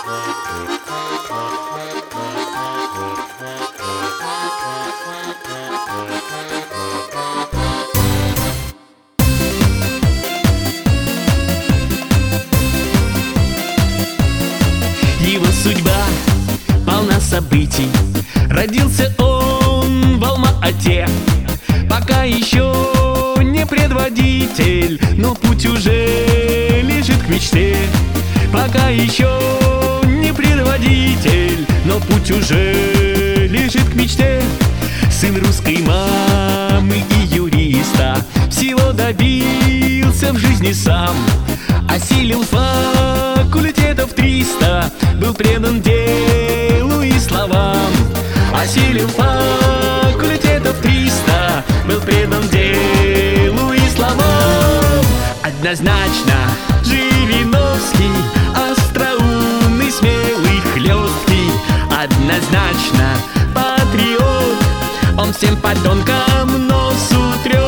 Его судьба полна событий. Родился он в Алма-Ате, пока еще не предводитель, но путь уже лежит к мечте. Пока еще не предводитель, но путь уже лежит к мечте. Сын русской мамы и юриста всего добился в жизни сам. Осилил факультетов 300, был предан делу и словам. Осилил факультетов 300, был предан делу и словам. Однозначно Жириновский остроумный, смелый, хлесткий. Однозначно патриот, он всем подонкам нос утрет.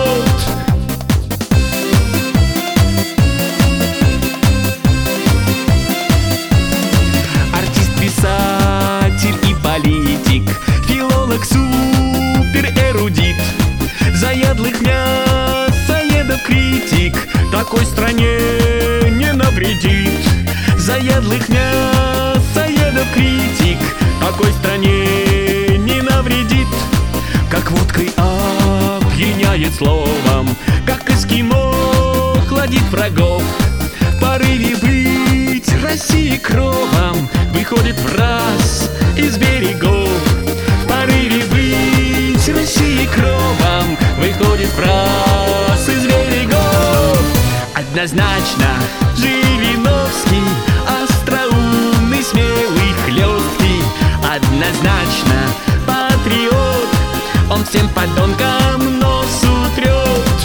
Писатель и политик, филолог, суперэрудит, заядлых мясоедов критик такой стране не навредит. Заядлых мясоедов критик такой стране не навредит. Как водкой опьяняет словом, как эскимо хладит врагов. В порыве быть России кровом выходит в раз из берегов. В порыве быть России кровом выходит в раз из берегов. Однозначно Жириновский остроумный, смелый, хлесткий. Однозначно патриот, он всем подонкам нос утрет.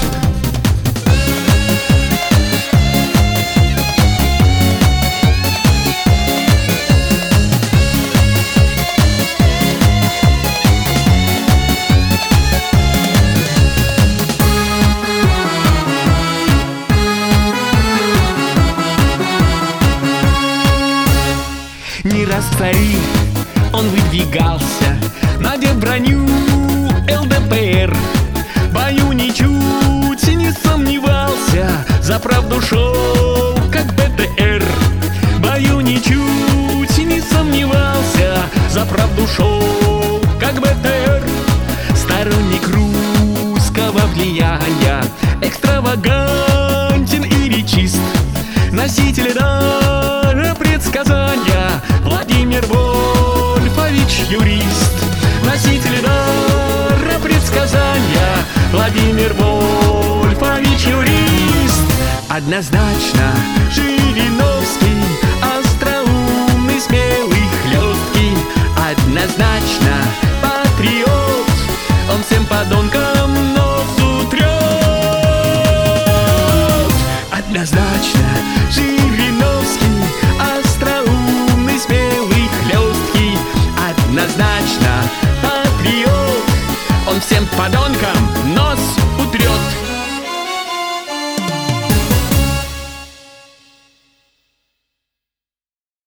Не раз в цари он выдвигался, надев броню ЛДПР. В бою ничуть не сомневался, за правду шел, как БТР. В бою ничуть не сомневался, за правду шел, как БТР. Сторонник русского влияния, экстравагантен и речист, носитель дара предсказания Владимир Вольфович юрист. Носитель дара предсказания Владимир Вольфович юрист. Однозначно Жириновский остроумный, смелый, хлесткий. Однозначно патриот, он всем подонкам нос утрет. Однозначно Жириновский остроумный, смелый, хлесткий. Однозначно патриот, он всем подонкам нос утрет.